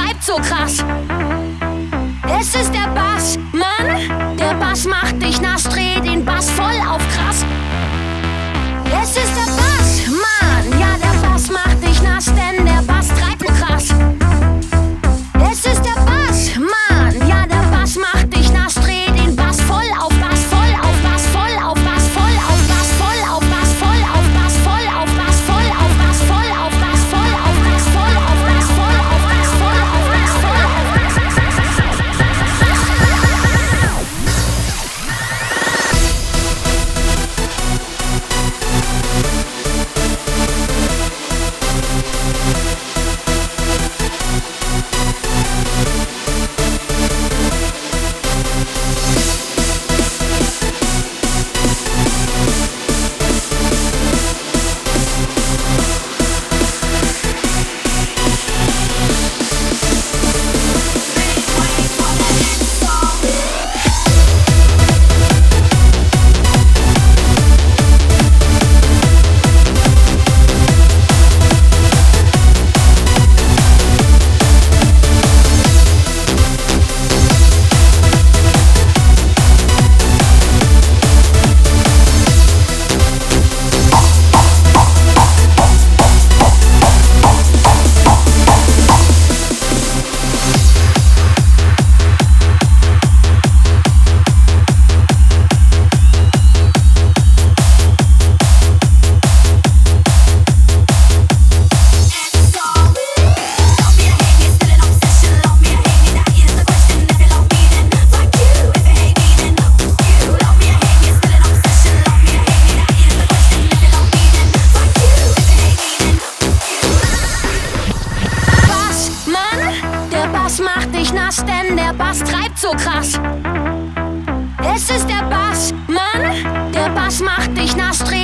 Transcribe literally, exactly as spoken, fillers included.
treibt so krass. Es ist der Bass, Mann. Der Bass macht dich nass, dreh den Bass voll auf krass. Es ist der Bass, Mann. Ja, der Bass macht dich nass, denn der Bass treibt krass. Es ist der Bass, Mann. Ja, der Bass macht dich nass, dreh den Bass voll auf Bass, voll auf Bass, voll auf Bass, voll auf Bass, voll auf Bass, voll auf Bass, voll auf Bass, voll auf Bass, voll auf Bass, voll auf Bass, voll auf Bass, voll auf Bass, voll auf Bass, voll auf Bass. Macht dich nass, denn der Bass treibt so krass. Es ist der Bass, Mann. Der Bass macht dich nass, dreh